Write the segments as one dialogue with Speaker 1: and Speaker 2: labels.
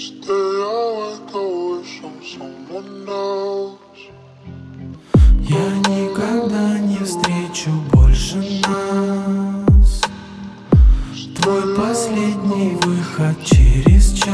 Speaker 1: Stay awake, away from someone else.
Speaker 2: Я никогда не встречу больше нас. Твой последний выход через час.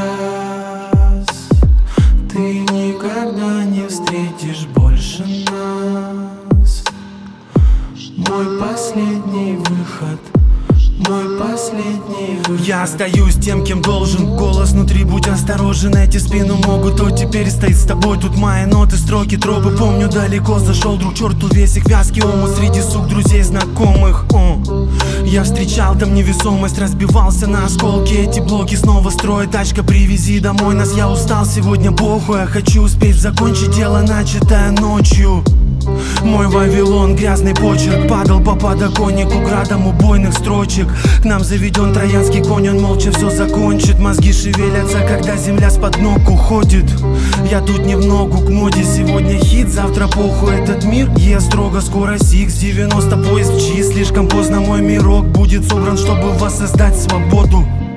Speaker 2: Ты никогда не встретишь больше нас. Мой последний выход. Мой последний выход. Я остаюсь тем, кем должен. Голос внутри, будь осторожен. Эти спину могут, то теперь стоит с тобой. Тут мои ноты, строки, тропы. Помню, далеко зашел друг, черту весь их вязкий омут. Среди сук, друзей, знакомых. Я встречал там невесомость, разбивался на осколки. Эти блоки снова строят, тачка, привези домой нас. Я устал сегодня, похуй, я хочу успеть закончить дело, начатое ночью. Мой Вавилон, грязный почерк, падал по подоконнику градом убойных строчек. К нам заведен троянский конь, он молча все закончит. Мозги шевелятся, когда земля с-под ног уходит. Я тут не в ногу к моде, сегодня хит, завтра похуй этот мир. Строго, скоро сикс, 90 поезд в ЧИ. Слишком поздно мой мирок будет собран, чтобы воссоздать свободу.